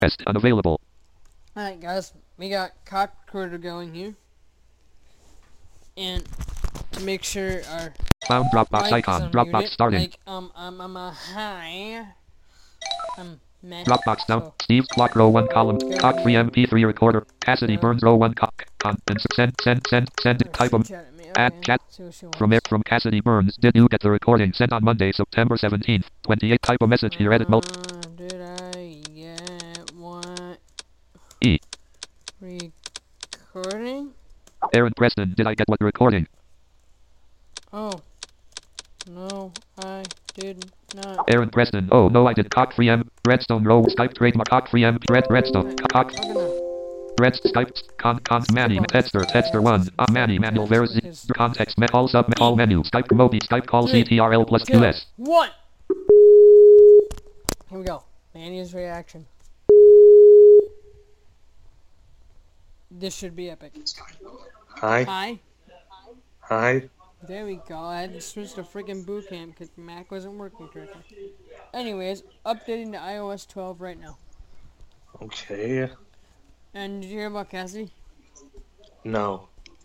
Rest unavailable. Alright guys, we got Cock Recruiter going here. And to make sure our Found Dropbox mic is icon. Dropbox unmuted, starting. like, hi. Matt. Dropbox down. So, Steve Clock row 1 column. go Cock free here. MP3 recorder. Cassidy Burns row 1 cock. And send. Type She 'em. chatted me. Add Okay, chat. see what she From Cassidy Burns. Did you get the recording sent on Monday, September 17th? 28. Type a message here. Edit mode. Did I get one E. recording? Aaron Preston. Did I get what recording? Oh. No, I did not. Aaron Preston. Oh no, I did. Cock free M. Redstone row. Skype trademark. Cock free M. Redstone. Cock. I'm gonna... Red Skype. Manny. Tester 1. Manny. Manual. There's context. All sub. All menu. Skype. Mobi. Skype call. CTRL plus QS. 1. Here we go. Manny's reaction. This should be epic. Hi. Hi. Hi. There we go. I had to switch to freaking boot camp because Mac wasn't working correctly. Anyways, updating to iOS 12 right now. Okay. And did you hear about Cassie? No.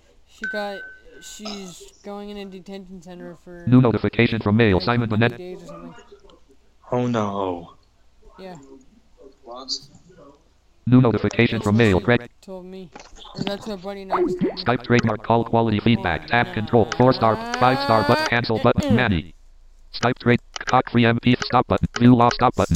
She's going in a detention center for New notification from mail. like Simon 20 Burnett. days or something. Oh no. Yeah, New notification from mail. Greg. told me. Or that's what Buddy Knox told me. Skype trademark call quality feedback. Tab control. 4-star. 5-star button. Cancel button. Manny. Skype trade. Cock free MP. Stop button. View law. Stop button.